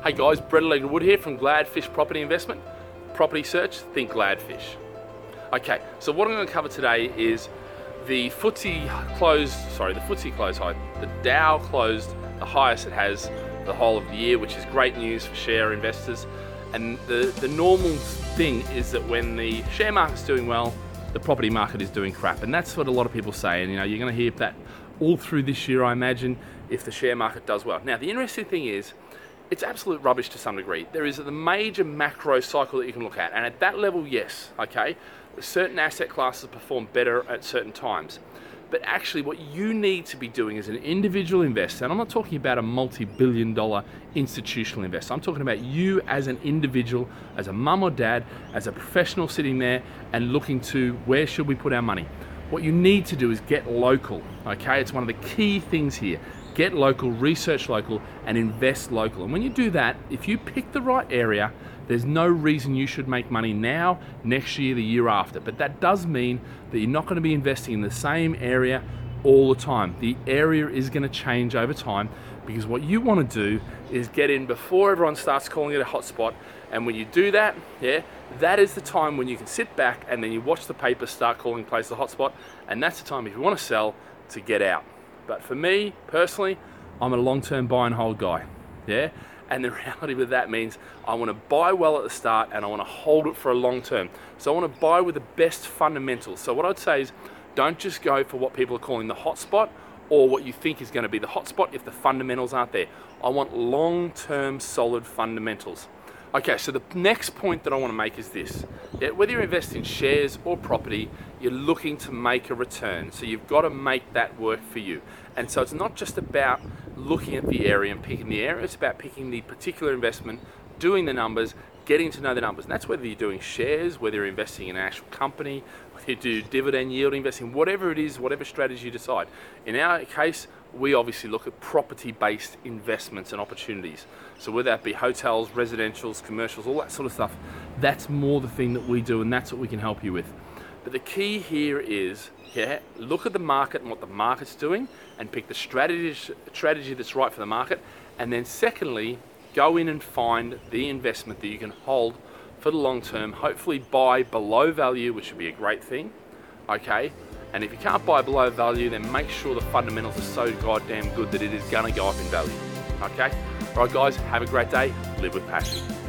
Hey guys, Brett Legwood here from Gladfish Property Investment. Property search, think Gladfish. Okay, so what I'm going to cover today is the FTSE closed high. The Dow closed the highest it has the whole of the year, which is great news for share investors. And the normal thing is that when the share market's doing well, the property market is doing crap. And that's what a lot of people say. And you're going to hear that all through this year, I imagine, if the share market does well. Now, the interesting thing is, it's absolute rubbish to some degree. There is a major macro cycle that you can look at, and at that level, yes, okay, certain asset classes perform better at certain times. But actually what you need to be doing as an individual investor, and I'm not talking about a multi-billion-dollar institutional investor, I'm talking about you as an individual, as a mum or dad, as a professional sitting there and looking to where should we put our money. What you need to do is get local, okay? It's one of the key things here. Get local, research local, and invest local. And when you do that, if you pick the right area, there's no reason you should make money now, next year, the year after. But that does mean that you're not going to be investing in the same area all the time. The area is going to change over time, because what you want to do is get in before everyone starts calling it a hotspot. And when you do that, that is the time when you can sit back and then you watch the paper start calling place a hotspot. And that's the time, if you want to sell, to get out. But for me, personally, I'm a long-term buy and hold guy, And the reality with that means I want to buy well at the start and I want to hold it for a long term. So I want to buy with the best fundamentals. So what I'd say is, don't just go for what people are calling the hotspot or what you think is going to be the hotspot if the fundamentals aren't there. I want long-term solid fundamentals. Okay, so the next point that I want to make is this. Whether you're investing in shares or property, you're looking to make a return. So you've got to make that work for you. And so it's not just about looking at the area and picking the area, it's about picking the particular investment, doing the numbers, getting to know the numbers. And that's whether you're doing shares, whether you're investing in an actual company, whether you do dividend yield investing, whatever it is, whatever strategy you decide. In our case, we obviously look at property-based investments and opportunities. So whether that be hotels, residentials, commercials, all that sort of stuff, that's more the thing that we do, and that's what we can help you with. But the key here is, look at the market and what the market's doing and pick the strategy that's right for the market. And then secondly, go in and find the investment that you can hold for the long term, hopefully buy below value, which would be a great thing, okay? And if you can't buy below value, then make sure the fundamentals are so goddamn good that it is gonna go up in value, okay? All right guys, have a great day, live with passion.